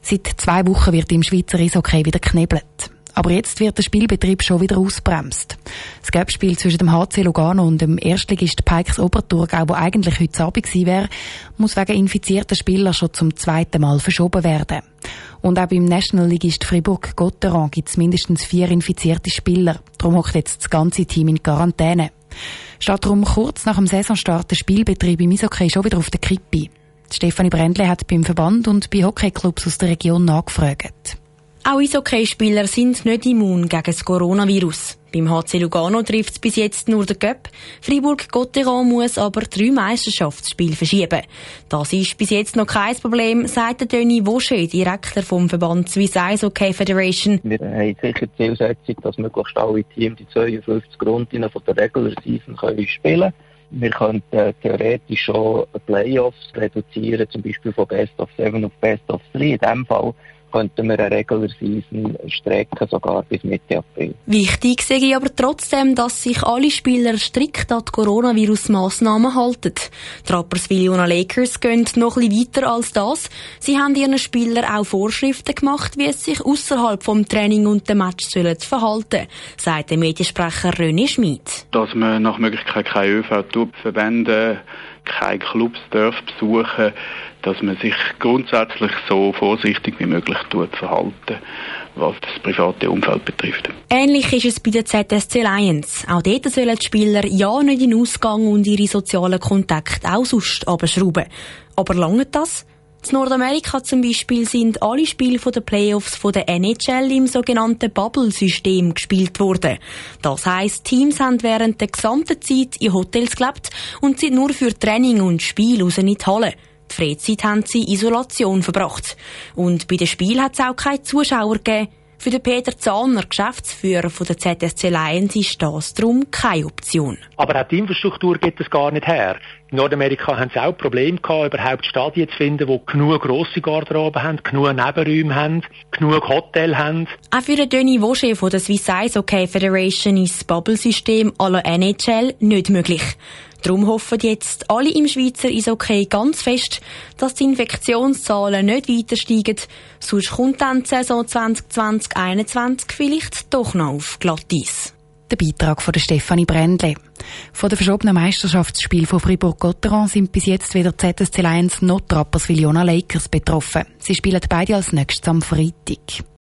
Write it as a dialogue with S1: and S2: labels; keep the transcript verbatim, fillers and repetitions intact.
S1: Seit zwei Wochen wird im Schweizer Eishockey wieder geknebelt. Aber jetzt wird der Spielbetrieb schon wieder ausbremst. Das Cup-Spiel zwischen dem H C Lugano und dem Erstligist Pikes Oberthurgau, das eigentlich heute Abend gewesen wäre, muss wegen infizierten Spielern schon zum zweiten Mal verschoben werden. Und auch beim National-Ligist Fribourg-Gotteron gibt es mindestens vier infizierte Spieler. Darum hockt jetzt das ganze Team in Quarantäne. Statt darum kurz nach dem Saisonstart der Spielbetrieb im Eishockey schon wieder auf der Kippe. Stefanie Brändle hat beim Verband und bei Hockeyclubs aus der Region nachgefragt.
S2: Auch Eishockeyspieler sind nicht immun gegen das Coronavirus. Beim H C Lugano trifft es bis jetzt nur den Cup. Fribourg-Gotteron muss aber drei Meisterschaftsspiele verschieben. Das ist bis jetzt noch kein Problem, sagt Denis Vaucher, Direktor vom Verband Swiss Ice Hockey Federation.
S3: Wir haben sicher die Zielsetzung, dass möglichst alle Teams die zweiundfünfzig Runden von der Regular Season können spielen. Wir könnten äh, theoretisch schon Playoffs reduzieren, zum Beispiel von Best of Seven auf Best of Three. In diesem Fall könnten wir eine Regular Season strecken, sogar bis Mitte April.
S2: Wichtig sehe ich aber trotzdem, dass sich alle Spieler strikt an die Coronavirus-Massnahmen halten. Die Rapperswil-Jona Lakers gehen noch ein bisschen weiter als das. Sie haben ihren Spielern auch Vorschriften gemacht, wie es sich außerhalb vom Training und dem Match sollen verhalten, sagt der Mediensprecher René Schmid.
S4: Dass man nach Möglichkeit keine Ö V verwenden, keine Clubs darf besuchen, dass man sich grundsätzlich so vorsichtig wie möglich tut verhalten, was das private Umfeld betrifft.
S2: Ähnlich ist es bei der Z S C Lions. Auch dort sollen die Spieler ja nicht in den Ausgang und ihre sozialen Kontakte auch sonst abschrauben. Aber lange das? In Nordamerika zum Beispiel sind alle Spiele der Playoffs von der N H L im sogenannten Bubble-System gespielt worden. Das heisst, Teams haben während der gesamten Zeit in Hotels gelebt und sind nur für Training und Spiel raus in die Halle. Die Freizeit haben sie in Isolation verbracht. Und bei den Spielen hat es auch keine Zuschauer gegeben. Für den Peter Zahner, Geschäftsführer von der Z S C Lions, ist das darum keine Option.
S5: Aber auch die Infrastruktur gibt es gar nicht her. In Nordamerika haben sie auch Probleme gehabt, überhaupt Stadien zu finden, die genug grosse Garderoben haben, genug Nebenräume haben, genug Hotels haben.
S2: Auch für den Denis Vaucher von der Swiss Ice Hockey Federation ist das Bubble-System à la N H L nicht möglich. Darum hoffen jetzt alle im Schweizer Eishockey ganz fest, dass die Infektionszahlen nicht weiter steigen. Sonst kommt dann die Saison zwanzig zwanzig einundzwanzig vielleicht doch noch auf Glatteis.
S1: Der Beitrag von der Stefanie Brändle. Von den verschobenen Meisterschaftsspielen von Fribourg-Gotteron sind bis jetzt weder Z S C Lions noch die Rapperswil-Jona Lakers betroffen. Sie spielen beide als nächstes am Freitag.